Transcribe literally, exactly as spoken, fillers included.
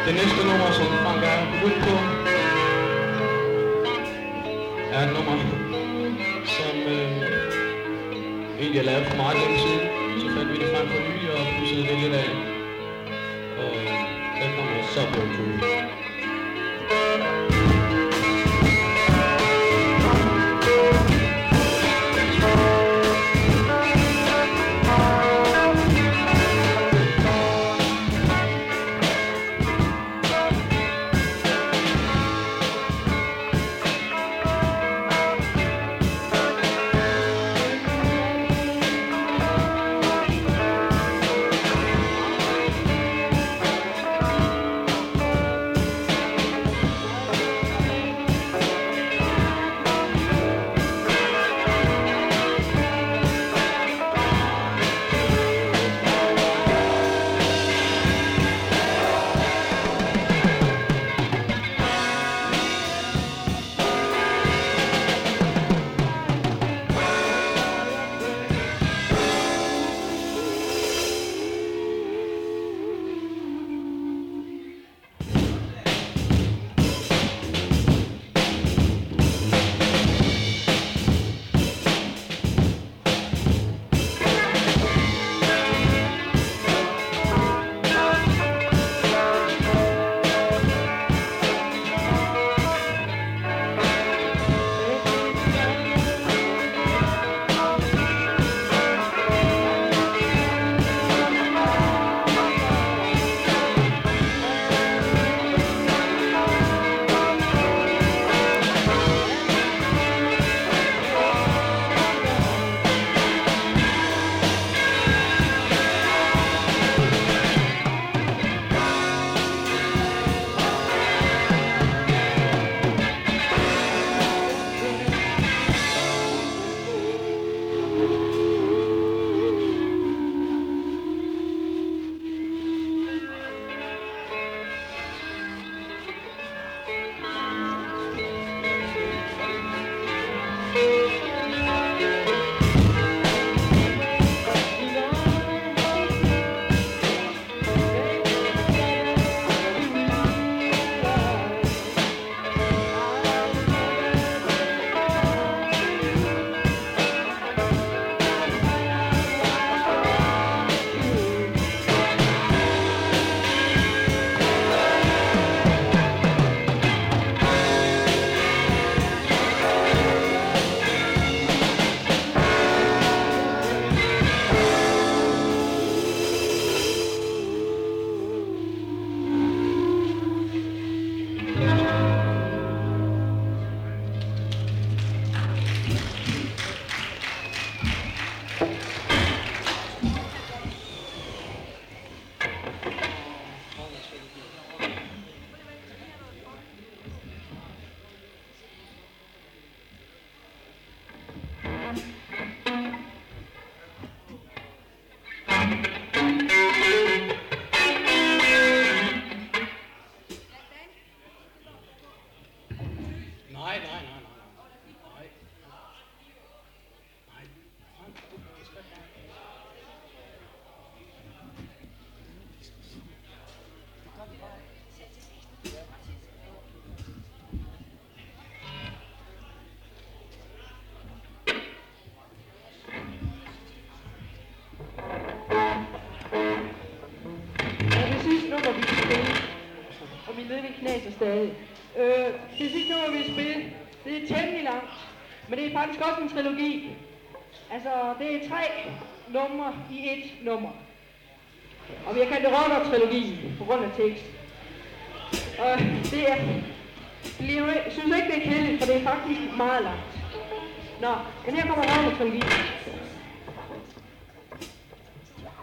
Det næste nummer, som Frank er begyndt på, er et nummer, som øh, egentlig er lavet for meget længe siden. Så fandt vi det frem for nylig og pudsede det lidt af. Og der kommer Subway Crew. Stadig. Øh, det sidste nummer, vi spiller, det er temmelig langt, men det er faktisk også en trilogi. Altså, det er tre numre i et nummer. Og vi har kaldt det rocker-trilogi på grund af tekst. Og det er, jeg synes ikke, det er kedeligt, for det er faktisk meget langt. Nå, men her kommer rocker-trilogi.